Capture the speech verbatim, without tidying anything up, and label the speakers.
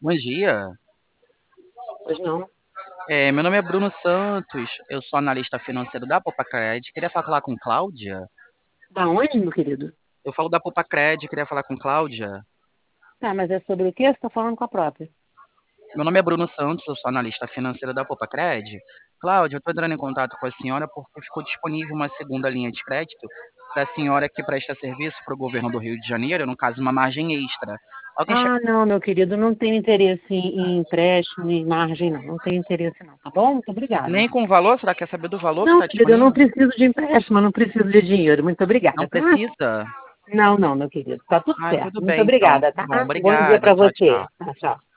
Speaker 1: Bom dia.
Speaker 2: Pois não.
Speaker 1: É, meu nome é Bruno Santos, eu sou analista financeiro da Popacred. Queria falar com Cláudia.
Speaker 2: Da onde, meu querido?
Speaker 1: Eu falo da Popacred, queria falar com Cláudia.
Speaker 2: Tá, mas é sobre o quê? Você tá falando com a própria.
Speaker 1: Meu nome é Bruno Santos, eu sou analista financeiro da Popacred. Cláudia, eu estou entrando em contato com a senhora porque ficou disponível uma segunda linha de crédito para a senhora que presta serviço para o governo do Rio de Janeiro, no caso, uma margem extra. Alguém che...
Speaker 2: Ah, não, meu querido, não tenho interesse em, em empréstimo, em margem, não. Não tenho interesse, não. Tá bom? Muito obrigada.
Speaker 1: Nem com valor? Será que quer saber do valor que
Speaker 2: Não,
Speaker 1: está
Speaker 2: querido, eu não
Speaker 1: disponível?
Speaker 2: preciso de empréstimo, eu não preciso de dinheiro. Muito
Speaker 1: Não
Speaker 2: obrigada, tá?
Speaker 1: precisa?
Speaker 2: Não, não, meu querido. Tá tudo
Speaker 1: Ah,
Speaker 2: certo.
Speaker 1: tudo
Speaker 2: Muito
Speaker 1: bem, então.
Speaker 2: obrigada,
Speaker 1: Tá bom,
Speaker 2: tá? Bom dia
Speaker 1: obrigada.
Speaker 2: pra
Speaker 1: Tchau,
Speaker 2: você.
Speaker 1: tchau.
Speaker 2: Tá, tchau.